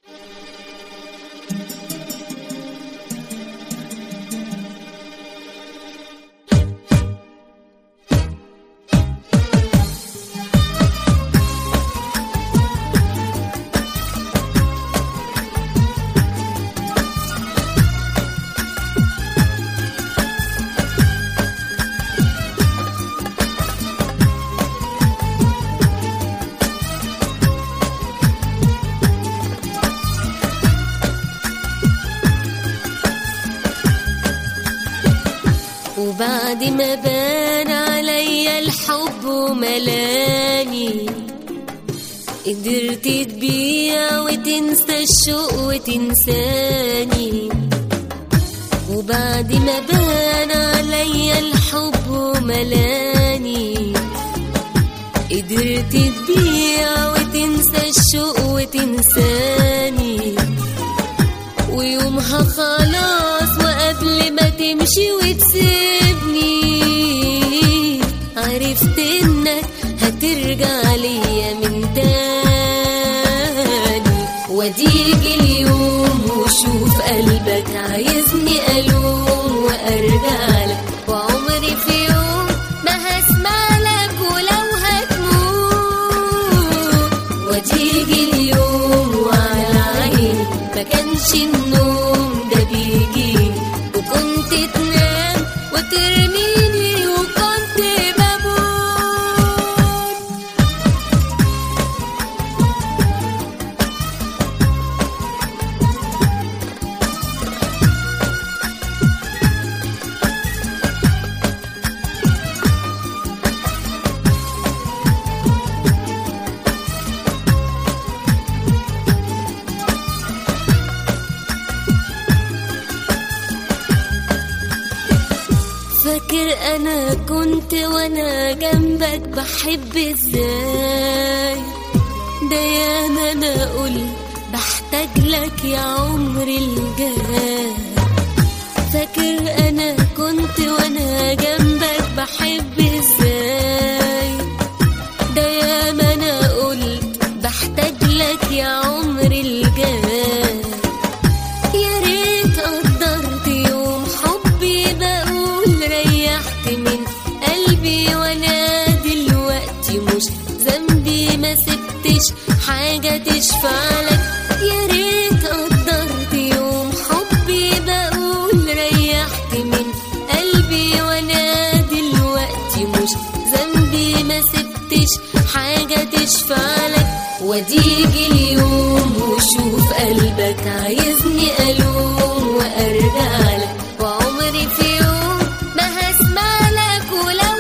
وبعد ما بان عليا الحب وملاني، قدرت تبيع وتنسى الشوق وتنساني. وبعد ما بان عليا الحب وملاني، قدرت تبيع وتنسى الشوق وتنساني. ويومها خلاص وقبل ما تمشي وتسيبني، عرفت انك هترجع ليا من تاني. وديجي اليوم وشوف قلبك عايزني ألوم وأرجعلك، وعمري في يوم ما هسمعلك ولو هتموت. وديجي اليوم وعلى عيني ما كانش النوم ده بيجي، وكنت تنام وترميني وكنت بموت. فاكر انا كنت وانا جنبك بحب ازاي؟ ده ياما انا قلت بحتاج لك يا عمري الجاي. فاكر انا كنت وانا جنبك بحب ازاي؟ ده ياما انا قلت بحتاج لك يا عمري الجاي. يا ريت قدرت يوم حبي بقول ريحت من قلبي، وانا دلوقتي مش ذنبي ما سبتش حاجة تشفعلك. يا ريت قدرت يوم حبي بقول ريحت من قلبي، وانا دلوقتي مش ذنبي ما سبتش حاجة تشفعلك. وديجي اليوم وشوف قلبك عايزني ألوم وأرجعلك، وعمري في يوم ما هسمعلك ولو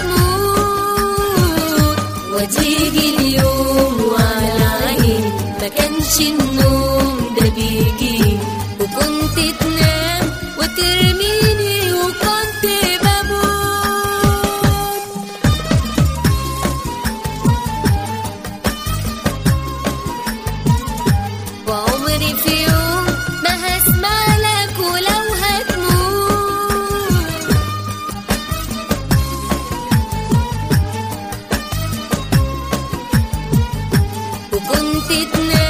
هتموت. وديجي اليوم وعلى عيني ما كانش النوم ده بيجي، وكنت تنام وترميني وكنت بموت. وعمري في يوم ما هسمعلك ولو هتموت. وكنت تنام